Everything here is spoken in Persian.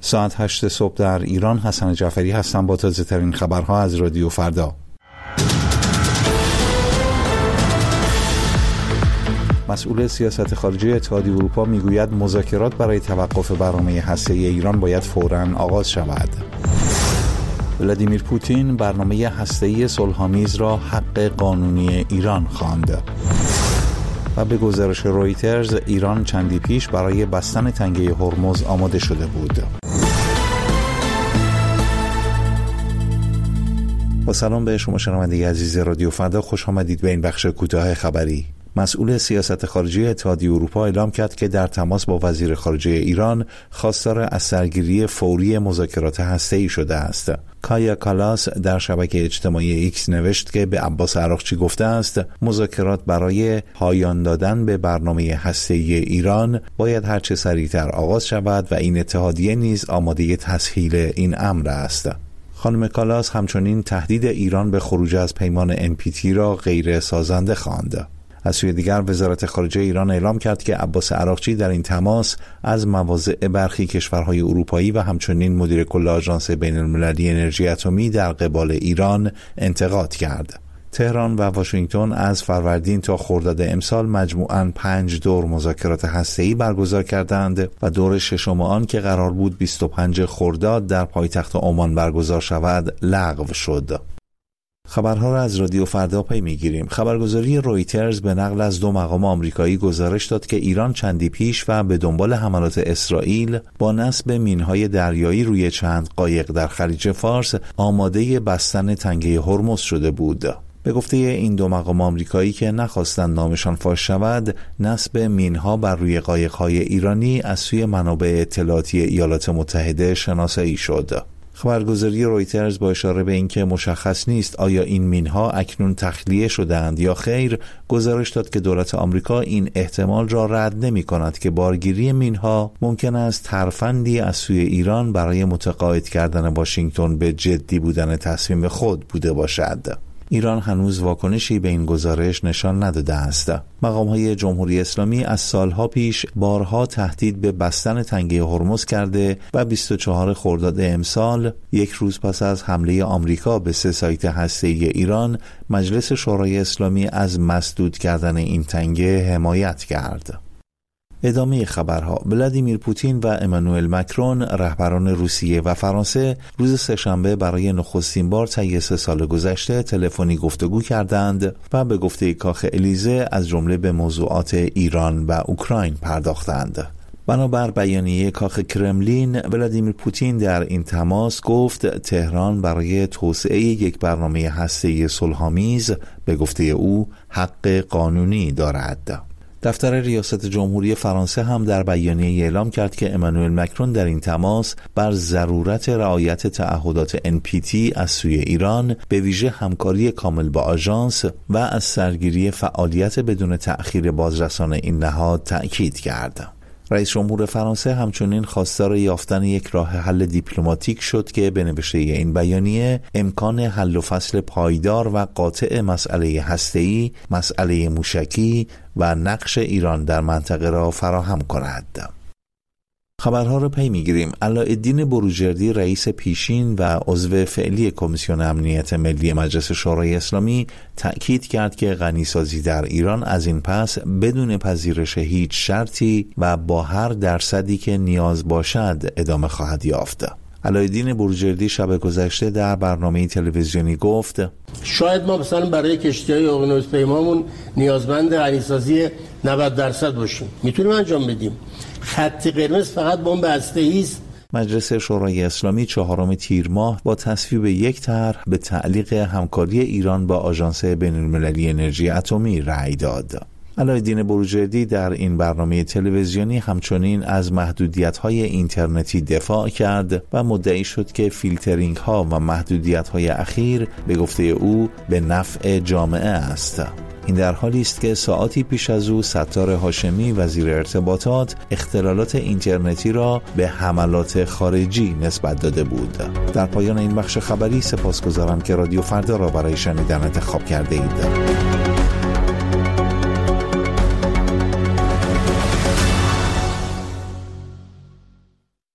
ساعت 8 صبح در ایران. حسن جعفری هستم با تازه ترین خبرها از رادیو فردا. مسئول سیاست خارجی اتحادیه اروپا میگوید مذاکرات برای توقف برنامه هسته‌ای ایران باید فوراً آغاز شود. ولادیمیر پوتین برنامه هسته‌ای صلح‌آمیز را حق قانونی ایران خواند. و به گزارش رویترز ایران چندی پیش برای بستن تنگه هرمز آماده شده بود. با سلام به شما شنونده عزیز رادیو فردا، خوش آمدید به این بخش کوتاه خبری. مسئول سیاست خارجی اتحادیه اروپا اعلام کرد که در تماس با وزیر خارجه ایران خواستار از سرگیری فوری مذاکرات هسته‌ای شده است. کایا کالاس در شبکه اجتماعی ایکس نوشت که به عباس عراقچی گفته است مذاکرات برای پایان دادن به برنامه هسته‌ای ایران باید هرچه سریعتر آغاز شود و این اتحادیه نیز آماده تسهیل این امر است. خانم کالاس همچنین تهدید ایران به خروج از پیمان NPT را غیر سازنده خواند. از سوی دیگر وزارت خارجه ایران اعلام کرد که عباس عراقچی در این تماس از مواضع برخی کشورهای اروپایی و همچنین مدیر کل آژانس بین‌المللی انرژی اتمی در قبال ایران انتقاد کرد. تهران و واشنگتن از فروردین تا خرداد امسال مجموعاً 5 دور مذاکرات هسته‌ای برگزار کردند و دور ششم آن که قرار بود 25 خرداد در پایتخت عمان برگزار شود لغو شد. خبرها را از رادیو فردا پی میگیریم. خبرگزاری رویترز به نقل از 2 مقام آمریکایی گزارش داد که ایران چندی پیش و به دنبال حملات اسرائیل با نصب مینهای دریایی روی چند قایق در خلیج فارس آماده بستن تنگه هرمز شده بود. به گفته این 2 مقام آمریکایی که نخواستند نامشان فاش شود، نصب مینها بر روی قایق‌های ایرانی از سوی منابع اطلاعاتی ایالات متحده شناسایی شد. خبرگزاری رویترز با اشاره به اینکه مشخص نیست آیا این مینها اکنون تخلیه شده‌اند یا خیر، گزارش داد که دولت آمریکا این احتمال را رد نمی‌کند که بارگیری مینها ممکن است ترفندی از سوی ایران برای متقاعد کردن واشنگتن به جدی بودن تصمیم خود بوده باشد. ایران هنوز واکنشی به این گزارش نشان نداده است. مقام‌های جمهوری اسلامی از سالها پیش بارها تهدید به بستن تنگه هرمز کرده و 24 خرداد امسال، یک روز پس از حمله آمریکا به 3 سایت هسته‌ای ایران، مجلس شورای اسلامی از مسدود کردن این تنگه حمایت کرد. ادامه خبرها. ولادیمیر پوتین و امانوئل مکرون رهبران روسیه و فرانسه روز سه‌شنبه برای نخستین بار طی 3 سال گذشته تلفنی گفتگو کردند و به گفته کاخ الیزه از جمله به موضوعات ایران و اوکراین پرداختند. بنابر بیانیه کاخ کرملین، ولادیمیر پوتین در این تماس گفت تهران برای توسعه یک برنامه هسته‌ای صلح‌آمیز به گفته او حق قانونی دارد. دفتر ریاست جمهوری فرانسه هم در بیانیه اعلام کرد که امانوئل مکرون در این تماس بر ضرورت رعایت تعهدات NPT از سوی ایران، به ویژه همکاری کامل با آژانس و از سرگیری فعالیت بدون تأخیر بازرسان این نهاد تأکید کرد. رئیس جمهور فرانسه همچنین خواستار یافتن یک راه حل دیپلماتیک شد که به نوشته این بیانیه امکان حل و فصل پایدار و قاطع مسئله هسته‌ای، مسئله موشکی و نقش ایران در منطقه را فراهم کند. خبرها را پی میگیریم. علاءالدین بروجردی رئیس پیشین و عضو فعلی کمیسیون امنیت ملی مجلس شورای اسلامی تأکید کرد که غنیسازی در ایران از این پس بدون پذیرش هیچ شرطی و با هر درصدی که نیاز باشد ادامه خواهد یافت. علاءالدین بروجردی شب گذشته در برنامه تلویزیونی گفت شاید ما مثلا برای کشتی‌های اقیانوس پیمامون نیازمند غنیسازی 90% باشیم، میتونیم انجام بدیم. خط قرمز فقط بمب هسته‌ای است. مجلس شورای اسلامی 4 تیر ماه با تصویب یک طرح به تعلیق همکاری ایران با آژانس بین‌المللی انرژی اتمی رأی داد. علاءالدین بروجردی در این برنامه تلویزیونی همچنین از محدودیت‌های اینترنتی دفاع کرد و مدعی شد که فیلترینگ‌ها و محدودیت‌های اخیر به گفته او به نفع جامعه است. این در حالی است که ساعاتی پیش از او ستار هاشمی وزیر ارتباطات اختلالات اینترنتی را به حملات خارجی نسبت داده بود. در پایان این بخش خبری سپاسگزارم که رادیو فردا را برای شنیدن انتخاب کرده اید.